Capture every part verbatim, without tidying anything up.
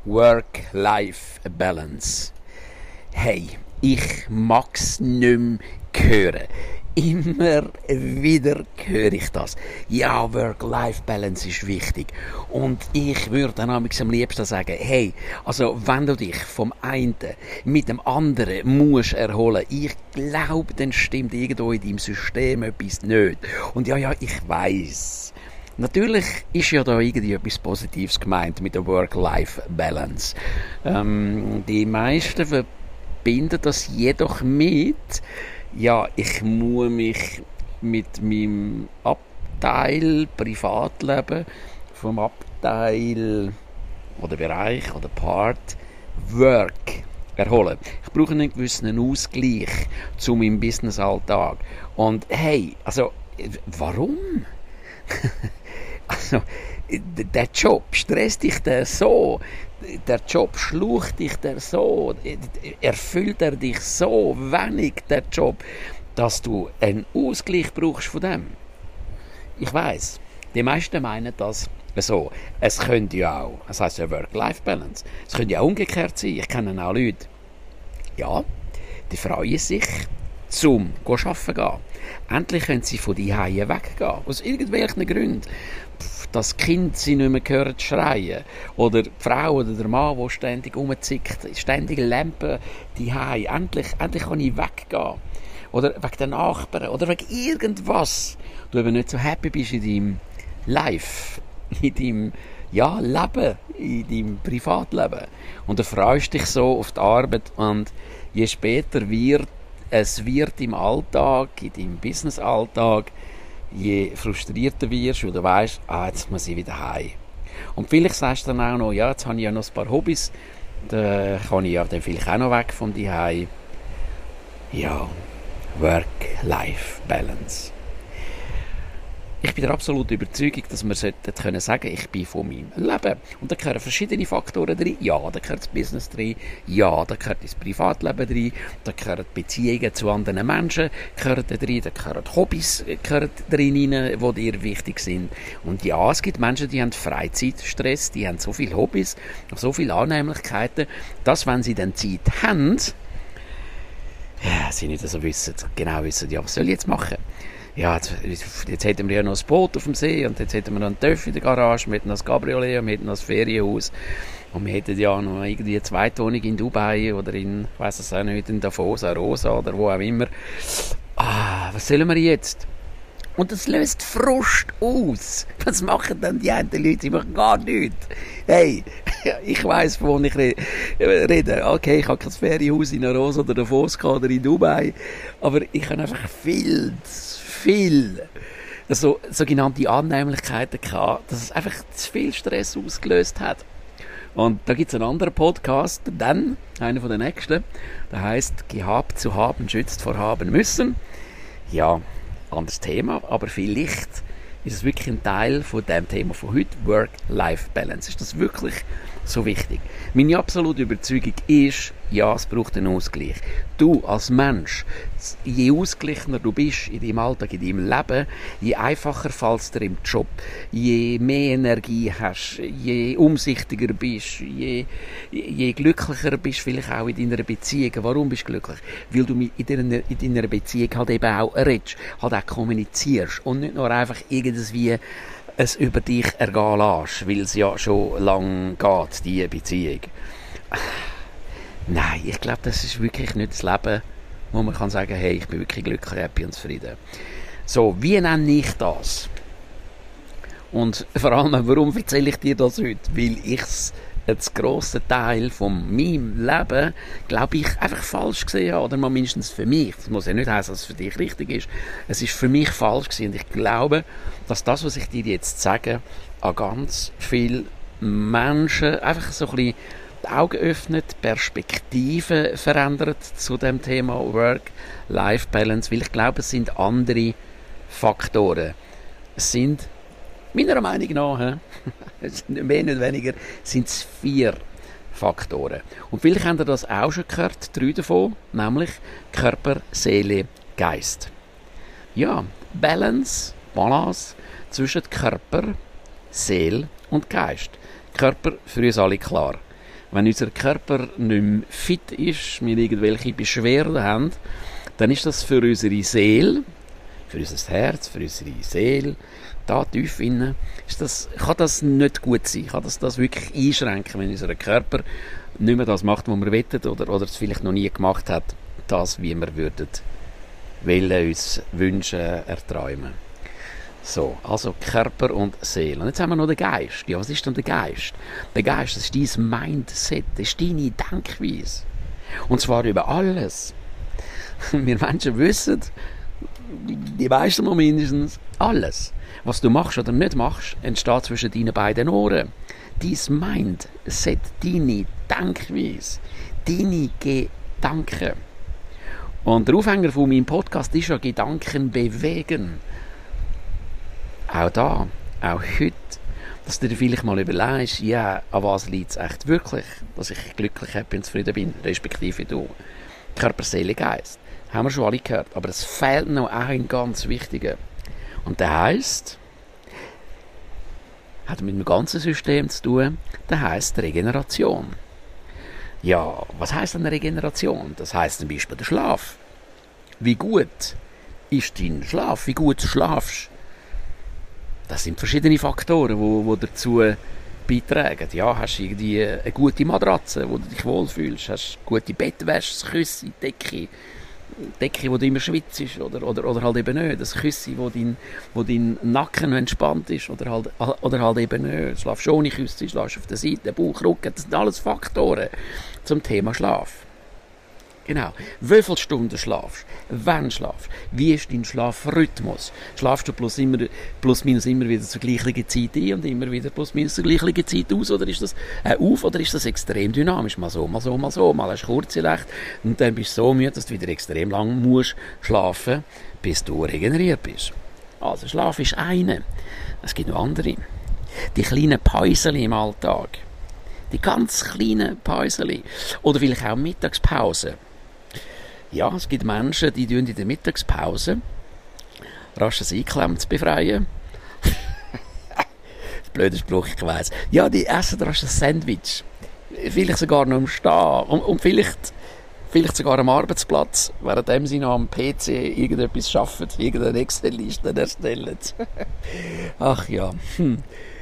Work-Life-Balance. Hey, ich mag's nicht mehr hören. Immer wieder höre ich das. Ja, Work-Life-Balance ist wichtig. Und ich würde dann am liebsten sagen, hey, also wenn du dich vom einen mit dem anderen musst erholen, ich glaube, dann stimmt irgendwo in deinem System etwas nicht. Und ja, ja, ich weiss. Natürlich ist ja da irgendwie etwas Positives gemeint mit der Work-Life-Balance. Ähm, die meisten verbinden das jedoch mit, ja, ich muss mich mit meinem Abteil Privatleben vom Abteil oder Bereich oder Part Work erholen. Ich brauche einen gewissen Ausgleich zu meinem Business-Alltag. Und hey, also, warum? Also, der Job stresst dich der so, der Job schlucht dich der so, erfüllt er dich so wenig, der Job, dass du einen Ausgleich brauchst von dem. Ich weiss, die meisten meinen das so. Es könnte ja auch, das heisst ja Work-Life-Balance, es könnte ja auch umgekehrt sein. Ich kenne auch Leute, ja, die freuen sich, zum arbeiten gehen. Endlich können sie von die Hause weggehen. Aus irgendwelchen Gründen. Das Kind sie nicht mehr hören schreien. Oder die Frau oder der Mann, der ständig rumzickt, ständig Lampen die Hause. Endlich, endlich kann ich weggehen. Oder wegen den Nachbarn. Oder wegen irgendwas. Du eben nicht so happy bist in deinem Life. In deinem ja, Leben. In deinem Privatleben. Und du freust dich so auf die Arbeit. Und je später wird es wird im Alltag, in deinem Business-Alltag, je frustrierter wirst, weil du weißt, ah, jetzt muss ich wieder heim. Und vielleicht sagst du dann auch noch, ja, jetzt habe ich ja noch ein paar Hobbys, da kann ich ja dann vielleicht auch noch weg von dir heim. Ja, Work-Life-Balance. Ich bin der absoluten Überzeugung, dass wir sollten können sagen, ich bin von meinem Leben. Und da gehören verschiedene Faktoren drin. Ja, da gehört das Business drin. Ja, da gehört das Privatleben drin. Da gehören Beziehungen zu anderen Menschen gehören da drin. Da gehören Hobbys gehören drin rein, die dir wichtig sind. Und ja, es gibt Menschen, die haben Freizeitstress, die haben so viele Hobbys, so viele Annehmlichkeiten, dass wenn sie dann Zeit haben, ja, sie nicht so wissen, genau wissen, ja, was soll ich jetzt machen? Ja, jetzt, jetzt hätten wir ja noch ein Boot auf dem See und jetzt hätten wir noch einen Töff in der Garage, wir hätten noch ein Cabriolet und wir hätten noch ein Ferienhaus und wir hätten ja noch irgendwie eine Zweitwohnung in Dubai oder in, ich weiss es auch nicht, in Davos, Rosa oder wo auch immer. Ah, was sollen wir jetzt? Und das löst Frust aus. Was machen dann die anderen Leute? Sie machen gar nichts. Hey, ich weiss, von wo ich rede. Okay, ich habe kein Ferienhaus in Rosa oder Davos oder in Dubai, aber ich habe einfach viel viel so, sogenannte Annehmlichkeiten gehabt, dass es einfach zu viel Stress ausgelöst hat. Und da gibt es einen anderen Podcast, dann, einer von den nächsten, der heisst «Gehabt zu haben schützt vor haben müssen». Ja, anderes Thema, aber vielleicht ist es wirklich ein Teil von dem Thema von heute, Work-Life-Balance. Ist das wirklich so wichtig? Meine absolute Überzeugung ist, ja, es braucht einen Ausgleich. Du als Mensch, je ausgeglichener du bist in deinem Alltag, in deinem Leben, je einfacher fällt es dir im Job, je mehr Energie hast, je umsichtiger bist, je, je glücklicher bist vielleicht auch in deiner Beziehung. Warum bist du glücklich? Weil du in deiner, in deiner Beziehung halt eben auch redest, halt auch kommunizierst und nicht nur einfach irgendwie es über dich ergehen lässt, weil es ja schon lang geht, diese Beziehung. Nein, ich glaube, das ist wirklich nicht das Leben, wo man kann sagen, hey, ich bin wirklich glücklich, happy und zufrieden. So, wie nenne ich das? Und vor allem, warum erzähle ich dir das heute? Weil ich es einen grossen Teil von meinem Leben, glaube ich, einfach falsch gesehen habe. Oder mal mindestens für mich. Das muss ja nicht heißen, dass es für dich richtig ist. Es ist für mich falsch gewesen. Und ich glaube, dass das, was ich dir jetzt sage, an ganz viele Menschen einfach so ein bisschen die Augen öffnet, Perspektiven verändert zu dem Thema Work-Life-Balance, weil ich glaube, es sind andere Faktoren. Es sind, meiner Meinung nach, mehr nicht weniger, sind es vier Faktoren. Und vielleicht habt ihr das auch schon gehört, drei davon, nämlich Körper, Seele, Geist. Ja, Balance, Balance zwischen Körper, Seele und Geist. Körper, für uns alle klar. Wenn unser Körper nicht mehr fit ist, wir irgendwelche Beschwerden haben, dann ist das für unsere Seele, für unser Herz, für unsere Seele, da tief innen, ist das, kann das nicht gut sein, kann das, das wirklich einschränken, wenn unser Körper nicht mehr das macht, was wir wollen, oder, oder es vielleicht noch nie gemacht hat, das, wie wir würden, wollen, uns wünschen, erträumen. So, also Körper und Seele. Und jetzt haben wir noch den Geist. Ja, was ist denn der Geist? Der Geist, das ist dein Mindset, das ist deine Denkweise. Und zwar über alles. Wir Menschen wissen, die meisten mal mindestens, alles. Was du machst oder nicht machst, entsteht zwischen deinen beiden Ohren. Dein Mindset, deine Denkweise, deine Gedanken. Und der Aufhänger von meinem Podcast ist ja Gedanken bewegen. Auch da, auch heute, dass du dir vielleicht mal überlegst, ja, an was liegt es echt wirklich, dass ich glücklich, happy und zufrieden bin, respektive du. Körper, Seele, Geist. Haben wir schon alle gehört. Aber es fehlt noch ein ganz wichtiger. Und der heisst, hat mit dem ganzen System zu tun, der heisst Regeneration. Ja, was heisst denn Regeneration? Das heisst zum Beispiel der Schlaf. Wie gut ist dein Schlaf? Wie gut schlafst? Das sind verschiedene Faktoren, die, die dazu beitragen. Ja, hast du irgendwie eine gute Matratze, wo du dich wohlfühlst? Hast du gute Bettwäsche, Küsse, Decke, Decke, wo du immer schwitzt, oder, oder, oder halt eben nicht. Das Küsse, wo dein, wo dein Nacken entspannt ist, oder halt, oder halt eben nicht. Schlafst ohne Küsse, schlafst auf der Seite, Bauch, Rücken. Das sind alles Faktoren zum Thema Schlaf. Genau. Wie viele Stunden schlafst du? Wann schlafst du? Wie ist dein Schlafrhythmus? Schlafst du plus, immer, plus minus immer wieder zur gleichen Zeit ein und immer wieder plus minus zur gleichen Zeit aus? Oder ist das äh, auf? Oder ist das extrem dynamisch? Mal so, mal so, mal so. Mal hast du kurze Nächte und dann bist du so müde, dass du wieder extrem lang musst schlafen, bis du regeneriert bist. Also Schlaf ist eine. Es gibt noch andere. Die kleinen Päuschen im Alltag. Die ganz kleinen Päuschen. Oder vielleicht auch Mittagspause. Ja, es gibt Menschen, die in der Mittagspause rasch ein Einklemmen zu befreien. Blöder Spruch, ich weiss. Ja, die essen rasch ein Sandwich. Vielleicht sogar noch im Stehen. Und, und vielleicht, vielleicht sogar am Arbeitsplatz, während sie noch am P C irgendetwas arbeiten, irgendeine Excel-Liste erstellen. Ach ja. Hm.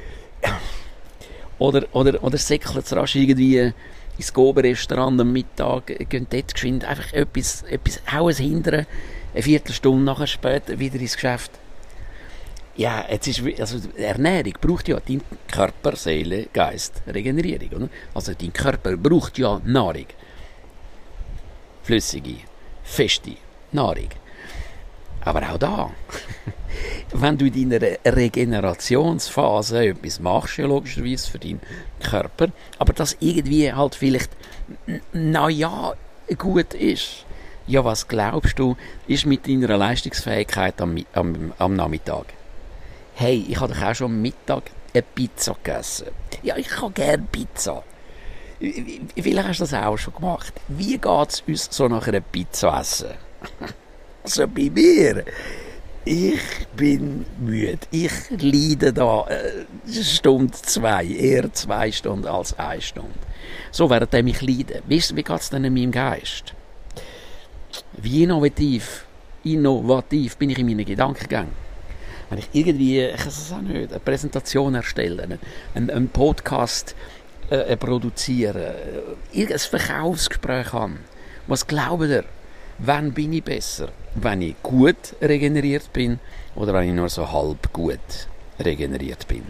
Oder, oder, oder säckeln sie rasch irgendwie ins Gober-Restaurant am Mittag, gehen dort geschwind einfach etwas, etwas Haues hindern, eine Viertelstunde nachher später wieder ins Geschäft. Ja, jetzt ist, also Ernährung braucht ja dein Körper, Seele, Geist, Regenerierung. Oder? Also dein Körper braucht ja Nahrung. Flüssige, feste Nahrung. Aber auch da, wenn du in deiner Regenerationsphase etwas machst, ja logischerweise für deinen Körper, aber das irgendwie halt vielleicht, naja, gut ist. Ja, was glaubst du, ist mit deiner Leistungsfähigkeit am, am, am Nachmittag? Hey, ich habe doch auch schon am Mittag eine Pizza gegessen. Ja, ich kann gerne Pizza. Vielleicht hast du das auch schon gemacht. Wie geht es uns so nach einer Pizza essen? Also bei mir, ich bin müde. Ich leide da äh, eine Stunde, zwei, eher zwei Stunden als eine Stunde. So während ich leide. Wie, wie geht es denn in meinem Geist? Wie innovativ, innovativ bin ich in meinen Gedankengängen? Wenn ich irgendwie, ich weiß es auch nicht, eine Präsentation erstelle, einen, einen Podcast äh, produziere, irgendein Verkaufsgespräch habe, was glaubt ihr? Wann bin ich besser? Wenn ich gut regeneriert bin oder wenn ich nur so halb gut regeneriert bin?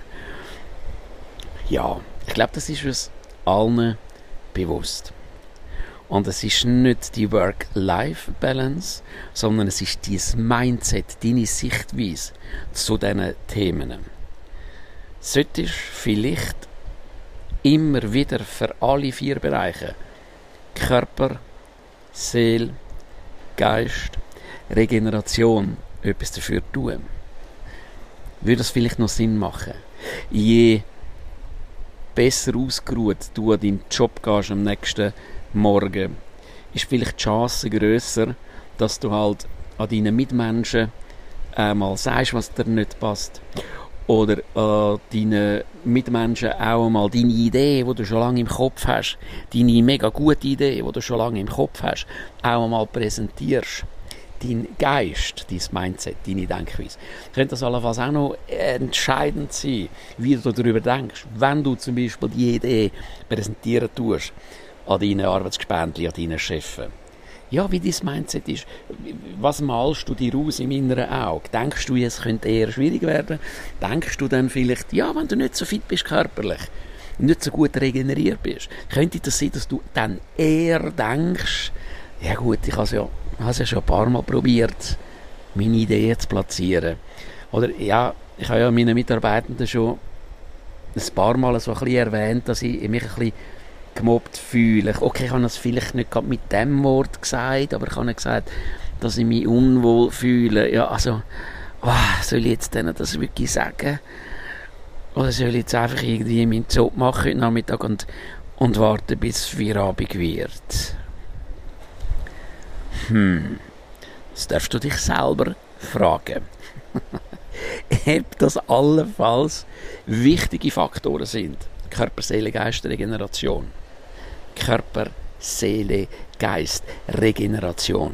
Ja, ich glaube, das ist uns allen bewusst. Und es ist nicht die Work-Life-Balance, sondern es ist dein Mindset, deine Sichtweise zu diesen Themen. Solltest vielleicht immer wieder für alle vier Bereiche Körper, Seele, Geist, Regeneration etwas dafür tun. Würde das vielleicht noch Sinn machen? Je besser ausgeruht du an deinen Job gehst am nächsten Morgen, ist vielleicht die Chance grösser, dass du halt an deinen Mitmenschen einmal sagst, was dir nicht passt. oder äh, deinen Mitmenschen auch einmal deine Idee, die du schon lange im Kopf hast, deine mega gute Idee, die du schon lange im Kopf hast, auch einmal präsentierst. Dein Geist, dein Mindset, deine Denkweise. Könnte das allenfalls auch noch entscheidend sein, wie du darüber denkst, wenn du zum Beispiel die Idee präsentieren tust an deinen Arbeitsgespendli, an deinen Chefen. Ja, wie dein Mindset ist. Was malst du dir aus im inneren Auge? Denkst du, es könnte eher schwierig werden? Denkst du dann vielleicht, ja, wenn du nicht so fit bist körperlich, nicht so gut regeneriert bist, könnte das sein, dass du dann eher denkst, ja gut, ich habe es ja, habe es ja schon ein paar Mal probiert, meine Ideen zu platzieren. Oder ja, ich habe ja meinen Mitarbeitenden schon ein paar Mal so ein bisschen erwähnt, dass ich mich ein bisschen gemobbt fühle. Okay, ich habe das vielleicht nicht gerade mit dem Wort gesagt, aber ich habe gesagt, dass ich mich unwohl fühle. Ja, also, oh, soll ich jetzt denen das wirklich sagen? Oder soll ich jetzt einfach irgendwie meinen Job machen heute Nachmittag und, und warten, bis es Feierabend wird? Hm, das darfst du dich selber fragen. Ob das allenfalls wichtige Faktoren sind. Körper, Seele, Geist, Regeneration. Körper, Seele, Geist, Regeneration.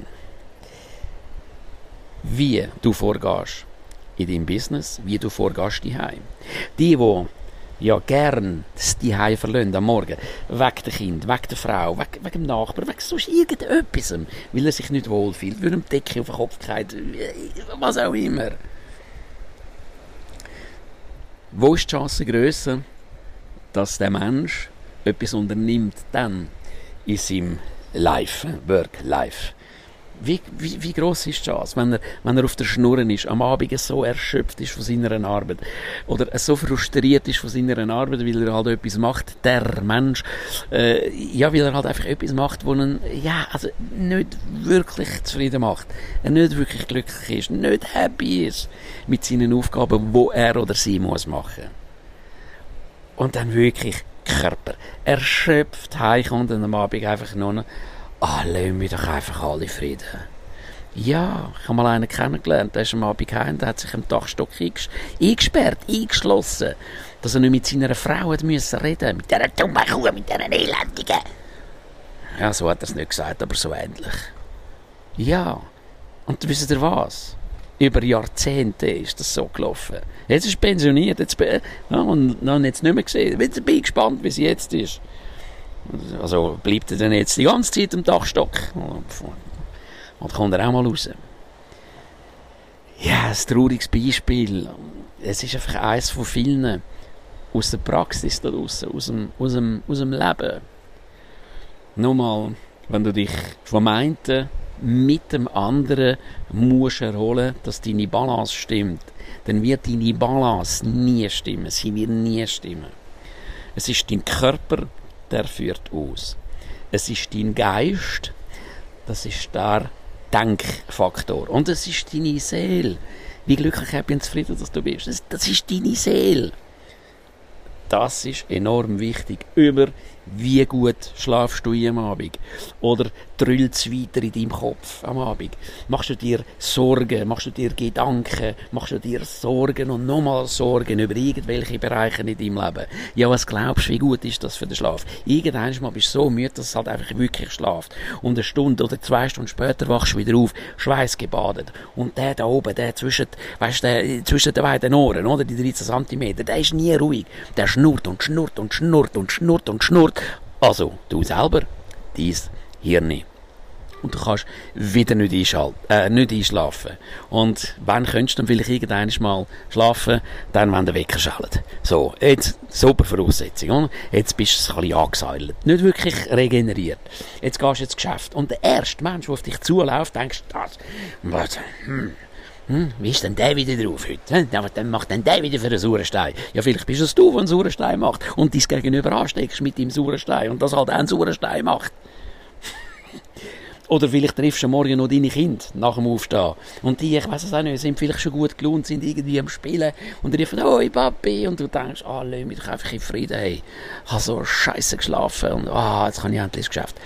Wie du vorgehst in deinem Business, wie du vorgehst daheim. Die, die ja gern das Zuhause verlassen am Morgen, wegen der Kind, wegen der Frau, wegen, wegen dem Nachbarn, wegen sonst irgendetwas, weil er sich nicht wohlfühlt, weil er eine Decke auf den Kopf geht, was auch immer. Wo ist die Chance grösser, dass der Mensch etwas unternimmt dann in seinem Life, Work-Life? Wie, wie, wie gross ist die Chance, wenn er, wenn er auf der Schnurren ist, am Abend so erschöpft ist von seiner Arbeit oder so frustriert ist von seiner Arbeit, weil er halt etwas macht, der Mensch, äh, ja, weil er halt einfach etwas macht, wo ihn, ja, also nicht wirklich zufrieden macht, er nicht wirklich glücklich ist, nicht happy ist mit seinen Aufgaben, wo er oder sie muss machen. Und dann wirklich Körper erschöpft heimkommt und am Abend einfach nur noch, ah, lassen wir doch einfach alle Frieden. Ja, ich habe mal einen kennengelernt, der ist am Abend heim, der hat sich im Dachstock eingesperrt, eingeschlossen, dass er nicht mit seiner Frau hat müssen reden, mit dieser dummen Kuh, mit dieser Elendigen. Ja, so hat er es nicht gesagt, aber so ähnlich. Ja, und wisst ihr was? Über Jahrzehnte ist das so gelaufen. Jetzt ist er pensioniert, jetzt, ja, und dann jetzt nicht mehr gesehen. Jetzt bin ich gespannt, wie es jetzt ist. Also bleibt er dann jetzt die ganze Zeit am Dachstock? Und kommt er auch mal raus? Ja, ein trauriges Beispiel. Es ist einfach eines von vielen aus der Praxis da draussen, aus dem, aus dem, aus dem Leben. Nochmal, wenn du dich vom einen mit dem anderen musst erholen, dass deine Balance stimmt, dann wird deine Balance nie stimmen. Sie wird nie stimmen. Es ist dein Körper, der führt aus. Es ist dein Geist, das ist der Denkfaktor. Und es ist deine Seele. Wie glücklich, happy und zufrieden dass du bist. Das, das ist deine Seele. Das ist enorm wichtig. Über wie gut schlafst du am Abend? Oder drüllt es weiter in deinem Kopf am Abend? Machst du dir Sorgen? Machst du dir Gedanken? Machst du dir Sorgen und nochmal Sorgen über irgendwelche Bereiche in deinem Leben? Ja, was glaubst du, wie gut ist das für den Schlaf? Irgendwann mal bist du so müde, dass es halt einfach wirklich schlaft. Und eine Stunde oder zwei Stunden später wachst du wieder auf, schweißgebadet. Und der da oben, der zwischen, weißt du, der, zwischen den beiden Ohren, oder? Die dreizehn Zentimeter, der ist nie ruhig. Der schnurrt und schnurrt und schnurrt und schnurrt und schnurrt. Also, du selber, dein Hirn. Und du kannst wieder nicht, einschalten, äh, nicht einschlafen. Und wann könntest du dann vielleicht irgendwann mal schlafen? Dann, wenn der Wecker schallt. So, jetzt super Voraussetzung. Oder? Jetzt bist du ein bisschen angesäuselt. Nicht wirklich regeneriert. Jetzt gehst du ins Geschäft. Und der erste Mensch, der auf dich zuläuft, denkst du, das, was, hm, Hm, wie ist denn der wieder drauf heute? Ja, was denn macht denn der wieder für einen sauren Stein? Ja, vielleicht bist es du, der einen sauren Stein macht und dein Gegenüber ansteckst mit deinem sauren Stein und das halt auch einen sauren Stein macht. Oder vielleicht triffst du morgen noch deine Kinder nach dem Aufstehen. Und die, ich weiss es auch nicht, sind vielleicht schon gut gelaunt, sind irgendwie am Spielen und rufen, «Hoi, Papi!» Und du denkst, «Ah, lass mich doch einfach in Frieden, hey. Ich habe so scheisse geschlafen und ah, jetzt kann ich endlich ins Geschäft.»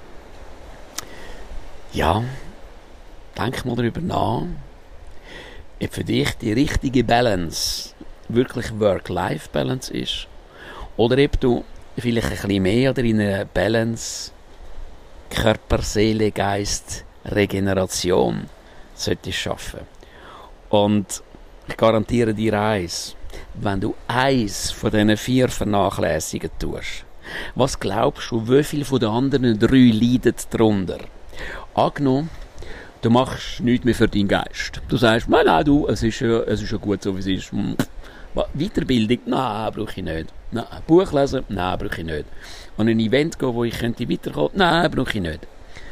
Ja, denk mal darüber nach, ob für dich die richtige Balance wirklich Work-Life-Balance ist oder ob du vielleicht ein bisschen mehr oder in einer Balance Körper, Seele, Geist, Regeneration solltest schaffen. Und ich garantiere dir eins, wenn du eins von diesen vier vernachlässigen tust, was glaubst du, wie viele von den anderen drei leiden darunter? Angenommen, du machst nichts mehr für deinen Geist. Du sagst, nein, nein, du, es ist ja, es ist ja gut so, wie es ist. Weiterbildung? Nein, brauche ich nicht. Nein. Buch lesen? Nein, brauche ich nicht. An ein Event gehen, wo ich könnte weiterkommen? Nein, brauche ich nicht.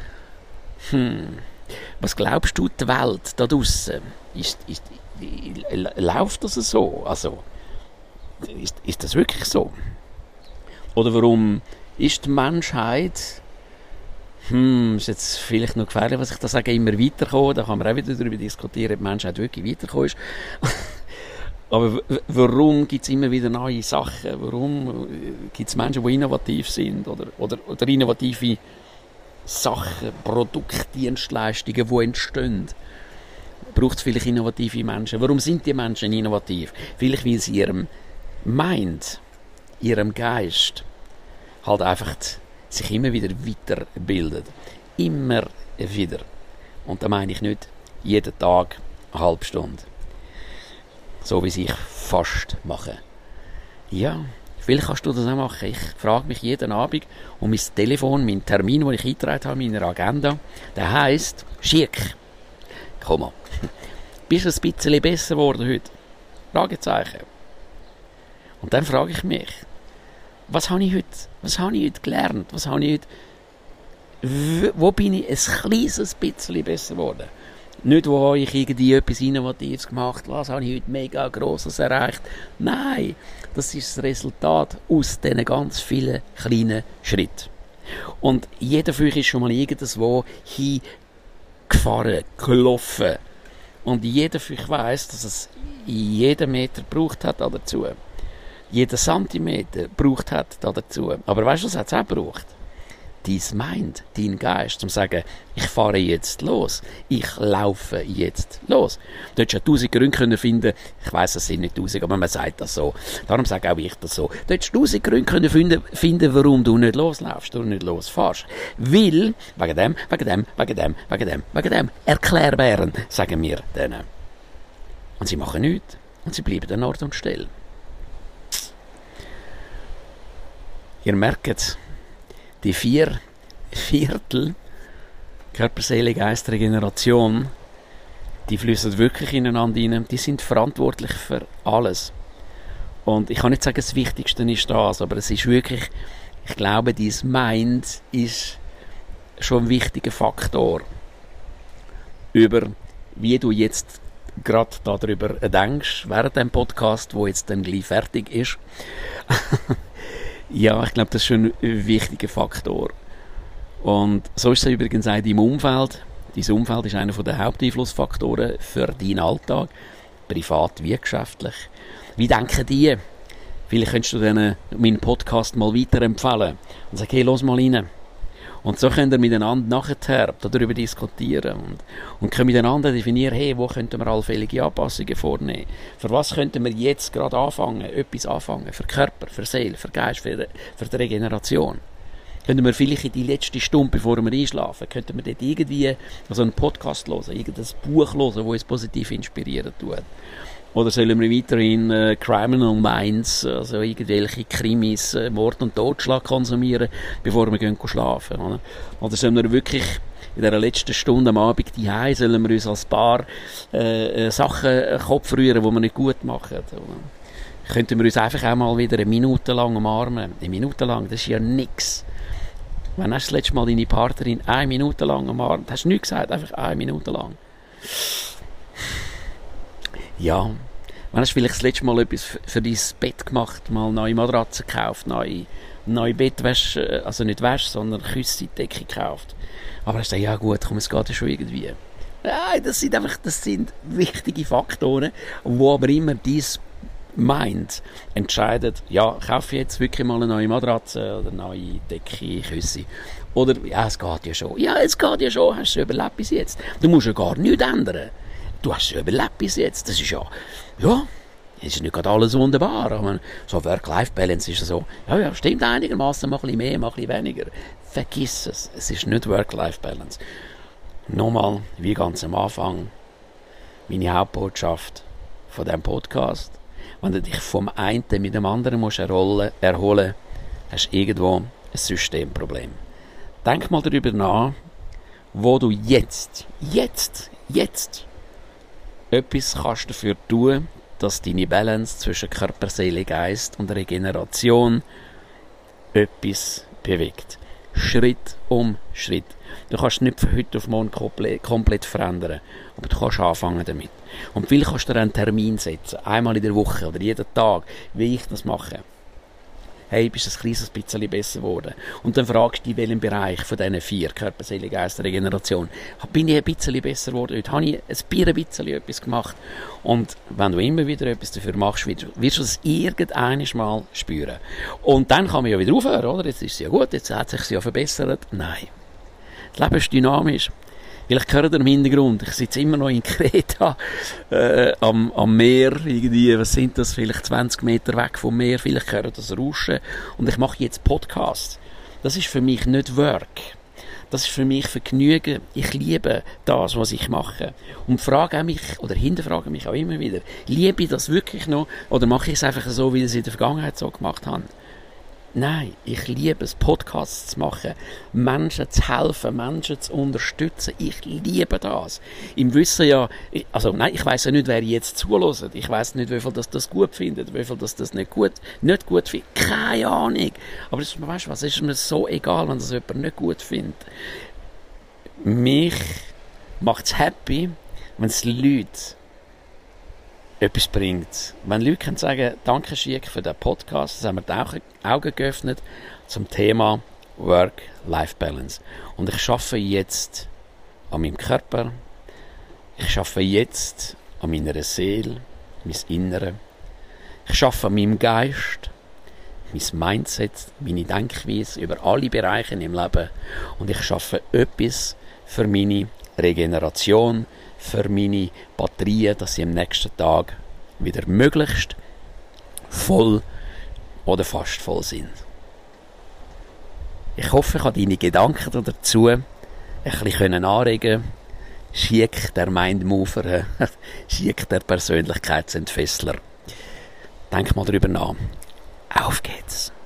Hm. Was glaubst du, die Welt da draussen? Ist, ist, läuft das so? Also, ist, ist das wirklich so? Oder warum ist die Menschheit, hm, ist jetzt vielleicht noch gefährlich, was ich da sage, immer weiterkommen? Da kann man auch wieder darüber diskutieren, ob die Menschheit wirklich weitergekommen ist. Aber w- warum gibt es immer wieder neue Sachen? Warum gibt es Menschen, die innovativ sind? Oder, oder, oder innovative Sachen, Produkte, Dienstleistungen, die entstehen? Braucht es vielleicht innovative Menschen? Warum sind die Menschen innovativ? Vielleicht, weil sie ihrem Mind, ihrem Geist, halt einfach sich immer wieder weiterbilden. Immer wieder. Und da meine ich nicht jeden Tag eine halbe Stunde. So wie ich fast mache. Ja, vielleicht kannst du das auch machen. Ich frage mich jeden Abend um mein Telefon, meinen Termin, den ich eingetragen habe in meiner Agenda. Der heisst, schick. Komm mal. Bist du ein bisschen besser geworden heute? Fragezeichen. Und dann frage ich mich, was habe ich heute, was habe ich heute gelernt? Was habe ich heute, wo bin ich ein kleines bisschen besser geworden? Nicht, wo habe ich irgendwie etwas Innovatives gemacht, was habe ich heute mega Grosses erreicht. Nein, das ist das Resultat aus diesen ganz vielen kleinen Schritten. Und jeder von euch ist schon mal irgendwo hingefahren, gelaufen. Und jeder von euch weiss, dass es jeden Meter gebraucht hat dazu. Jeden Zentimeter gebraucht hat dazu. Aber weißt du, was hat es auch gebraucht? Dein Mind, dein Geist, um zu sagen, ich fahre jetzt los, ich laufe jetzt los. Du hättest ja tausend Gründe können finden, ich weiss, es sind nicht tausend, aber man sagt das so. Darum sage auch ich das so. Du hättest tausend Gründe können finden, finden, warum du nicht loslaufst, du nicht losfährst. Weil, wegen dem, wegen dem, wegen dem, wegen dem, wegen dem, Erklärbären, sagen wir denen. Und sie machen nichts. Und sie bleiben an Ort und Stelle. Ihr merkt es, die vier Viertel Körper, Seele, Geist, Regeneration, die fließen wirklich ineinander rein. Die sind verantwortlich für alles. Und ich kann nicht sagen, das Wichtigste ist das, aber es ist wirklich, ich glaube, dein Mind ist schon ein wichtiger Faktor. Über wie du jetzt gerade darüber denkst, während dem Podcast, wo jetzt dann gleich fertig ist. Ja, ich glaube, das ist schon ein wichtiger Faktor. Und so ist es übrigens auch in deinem Umfeld. Dein Umfeld ist einer der Haupteinflussfaktoren für deinen Alltag, privat wie geschäftlich. Wie denken die? Vielleicht könntest du denen meinen Podcast mal weiterempfehlen und sagen, hey, los mal rein. Und so könnt ihr miteinander nachher darüber diskutieren und, und können miteinander definieren, hey, wo könnten wir allfällige Anpassungen vornehmen? Für was könnten wir jetzt gerade anfangen, etwas anfangen? Für Körper, für Seele, für Geist, für, für die Regeneration. Könnten wir vielleicht in die letzte Stunde, bevor wir einschlafen, könnten wir dort irgendwie also einen Podcast hören, irgendein Buch hören, das uns positiv inspirieren tut. Oder sollen wir weiterhin äh, Criminal Minds, also irgendwelche Krimis, äh, Mord und Totschlag konsumieren, bevor wir gehen schlafen? Oder? Oder sollen wir wirklich in dieser letzten Stunde am Abend die Hause, sollen wir uns als Paar äh, äh, Sachen äh, Kopf rühren, die wir nicht gut machen? Oder? Könnten wir uns einfach auch mal wieder eine Minute lang umarmen? Eine Minute lang, das ist ja nichts. Wann hast du das letzte Mal deine Partnerin eine Minute lang umarmt? Hast du nichts gesagt, einfach eine Minute lang. Ja, wann hast du vielleicht das letzte Mal etwas für dein Bett gemacht, mal neue Matratzen gekauft, neue, neue Bettwäsche, also nicht Wäsche, sondern Küsse-Decke gekauft. Aber hast du gesagt, ja gut, komm, es geht ja schon irgendwie. Nein, das sind einfach, das sind wichtige Faktoren, wo aber immer dein Mind entscheidet, ja, kaufe jetzt wirklich mal eine neue Matratze oder eine neue Decke, Küsse. Oder, ja, es geht ja schon. Ja, es geht ja schon, hast du überlebt bis jetzt. Du musst ja gar nichts ändern. du hast es ja überlebt bis jetzt. Das ist ja, ja, es ist nicht gerade alles wunderbar, aber so Work-Life-Balance ist so, ja, ja, stimmt einigermaßen, mal ein bisschen mehr, mal ein bisschen weniger. Vergiss es, es ist nicht Work-Life-Balance. Nochmal, wie ganz am Anfang, meine Hauptbotschaft von diesem Podcast. Wenn du dich vom einen mit dem anderen musst erholen, erholen, hast du irgendwo ein Systemproblem. Denk mal darüber nach, wo du jetzt, jetzt, jetzt etwas kannst dafür tun, dass deine Balance zwischen Körper, Seele, Geist und Regeneration etwas bewegt. Schritt um Schritt. Du kannst nicht von heute auf morgen komplett, komplett verändern, aber du kannst anfangen damit. Und vielleicht kannst du dir einen Termin setzen, einmal in der Woche oder jeden Tag, wie ich das mache. Hey, bist du ein kleines bisschen besser geworden? Und dann fragst du dich, in welchem Bereich von diesen vier, Körper, Seele, Geist, Regeneration, bin ich ein bisschen besser geworden? Heute habe ich ein Bier ein bisschen etwas gemacht. Und wenn du immer wieder etwas dafür machst, wirst du es irgendwann mal spüren. Und dann kann man ja wieder aufhören, oder? Jetzt ist es ja gut, jetzt hat es sich ja verbessert. Nein. Das Leben ist dynamisch. Vielleicht hört ihr im Hintergrund, ich sitze immer noch in Kreta, äh, am, am Meer, irgendwie, was sind das, vielleicht zwanzig Meter weg vom Meer, vielleicht hört das Rauschen, und ich mache jetzt Podcasts. Das ist für mich nicht Work. Das ist für mich Vergnügen. Ich liebe das, was ich mache. Und frage auch mich, oder hinterfrage mich auch immer wieder, liebe ich das wirklich noch, oder mache ich es einfach so, wie ich es in der Vergangenheit so gemacht habe? Nein, ich liebe es, Podcasts zu machen, Menschen zu helfen, Menschen zu unterstützen. Ich liebe das. Im Wissen ja, also nein, ich weiss ja nicht, wer jetzt zuhört. Ich weiss nicht, wie viel das, das gut findet, wie viel das, das nicht gut, nicht gut findet. Keine Ahnung. Aber das, weißt du was, ist mir so egal, wenn das jemand nicht gut findet. Mich macht es happy, wenn es Leute etwas bringt. Wenn Leute können sagen, danke Schick für den Podcast, das haben wir die Augen geöffnet zum Thema Work-Life-Balance. Und ich arbeite jetzt an meinem Körper, ich arbeite jetzt an meiner Seele, mein Innere, ich arbeite an meinem Geist, mein Mindset, meine Denkweise über alle Bereiche im Leben, und ich arbeite etwas für meine Regeneration, für meine Batterien, dass sie am nächsten Tag wieder möglichst voll oder fast voll sind. Ich hoffe, ich habe deine Gedanken dazu ein bisschen anregen. Schick der Mindmover, schick der Persönlichkeitsentfessler. Denk mal drüber nach. Auf geht's!